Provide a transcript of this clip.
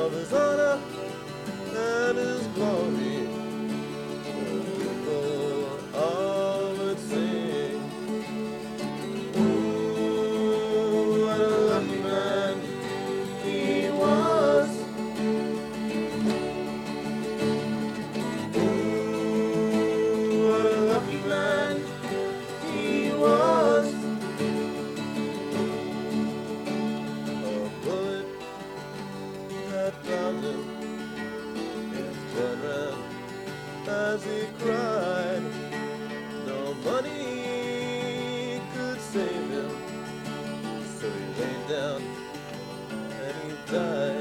of his honor and his glory. The people all would sing. Ooh, what a lucky man he was. Ooh, what a lucky man he was. A bullet that found him, his blood ran as he cried. No money could save him, so he laid down and he died.